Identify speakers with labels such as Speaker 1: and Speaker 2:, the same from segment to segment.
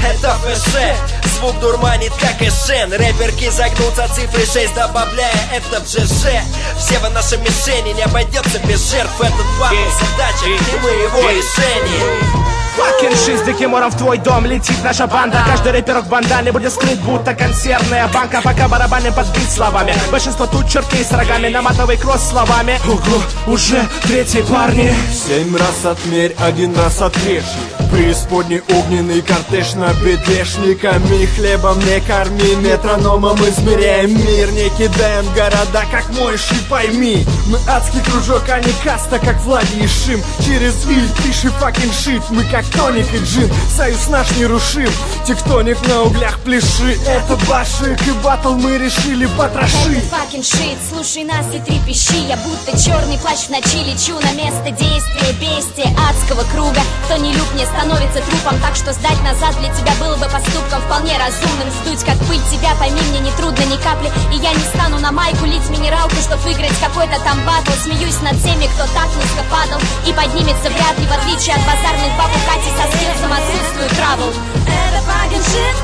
Speaker 1: это ФШ. Звук дурманит, как Эшен. Рэперки загнутся, цифры 6 добавляя это в ЖЖ. Все вы наши мишени, не обойдется без жертв. Этот батл задача, и мы его решение.
Speaker 2: Fucking shit, с диким ором в твой дом летит наша банда. Каждый рэперок в бандане будет скрыт, будто консервная банка. Пока барабаны подбит словами. Большинство тут чертей с рогами, на матовый кросс словами. Ого, уже третий, парни.
Speaker 3: 7 раз отмерь, 1 раз отрежь. Преисподней огненный кортеж на бедешниками. Хлебом не корми, метрономом измеряем мир. Не кидаем города, как моешь, и пойми. Мы адский кружок, а не каста, как Влади и Шим. Через иль пиши fucking shit. Мы как тоник и джин, союз наш нерушим. Тектоник на углях пляши. Это башик и батл мы решили потрошить.
Speaker 4: Это fucking shit, слушай нас и трепещи. Я будто черный плащ в ночи лечу на место действия. Бестия адского круга. Кто не люб, не становится трупом. Так что сдать назад для тебя было бы поступком вполне разумным. Сдуть как пыль тебя, пойми, мне не трудно ни капли. И я не стану на майку лить минералку, чтоб выиграть какой-то там батл. Смеюсь над теми, кто так низко падал и поднимется вряд ли. В отличие от базарных баб у Кати со скилсом отсутствует трабл.
Speaker 5: Это fucking shit,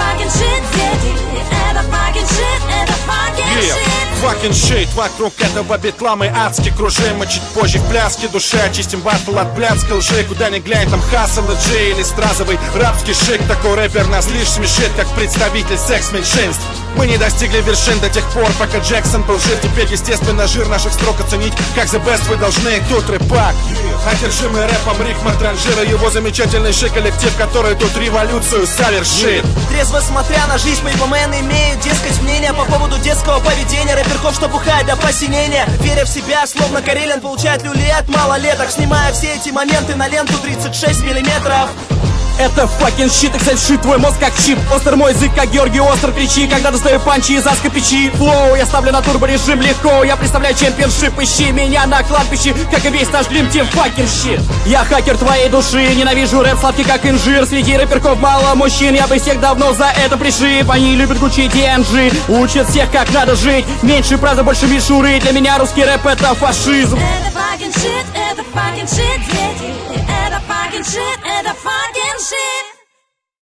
Speaker 5: дети. Это fucking shit, это fucking shit.
Speaker 6: Fucking shit, вокруг этого битла мы адски кружим. Мы чуть позже в пляске души очистим батл от блядской лжи. Куда ни глянь, там хасл и джей или стразовый рабский шик. Такой рэпер нас лишь смешит, как представитель секс-меньшинств. Мы не достигли вершин до тех пор, пока Джексон был жив. Теперь, естественно, жир наших строк оценить как the best вы должны. Тут рэпак, одержимый рэпом рифма транжира. Его замечательный коллектив, который тут революцию совершит.
Speaker 1: Трезво смотря на жизнь, пейпомены имеют, дескать, мнение по поводу детского поведения. Рэперков, что бухает до посинения. Веря в себя, словно Карелин получает люлей от малолеток. Снимая все эти моменты на ленту 36 миллиметров.
Speaker 2: Это fucking shit, кстати, шит твой мозг как чип. Остр мой язык, как Георгий Остр, кричи. Когда достаю панчи из аска печи. Флоу, я ставлю на турборежим легко. Я представляю чемпионшип, ищи меня на кладбище. Как и весь наш дрим тим, fucking shit. Я хакер твоей души, ненавижу рэп сладкий как инжир. Среди рэперков мало мужчин, я бы всех давно за это пришиб. Они любят Гуччи DNG, учат всех как надо жить. Меньше правды, больше мишуры. Для меня русский рэп это фашизм.
Speaker 5: Это fucking shit, дети. Это fucking shit, это fucking shit.